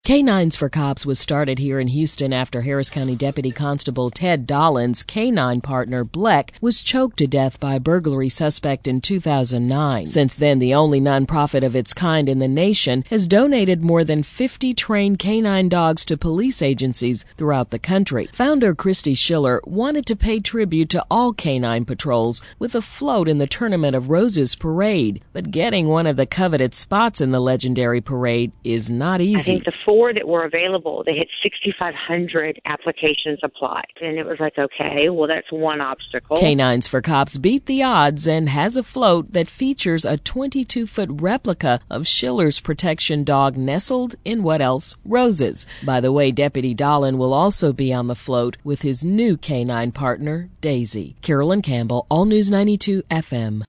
Canines for Cops was started here in Houston after Harris County Deputy Constable Ted Dollins' canine partner, Bleck, was choked to death by a burglary suspect in 2009. Since then, the only nonprofit of its kind in the nation has donated more than 50 trained canine dogs to police agencies throughout the country. Founder Christy Schiller wanted to pay tribute to all canine patrols with a float in the Tournament of Roses parade, but getting one of the coveted spots in the legendary parade is not easy. I think the 4 that were available, they had 6,500 applications applied. And it was like, okay, well, that's one obstacle. Canines for Cops beat the odds and has a float that features a 22-foot replica of Schiller's protection dog nestled in what else? Roses. By the way, Deputy Dollin will also be on the float with his new canine partner, Daisy. Carolyn Campbell, All News 92 FM.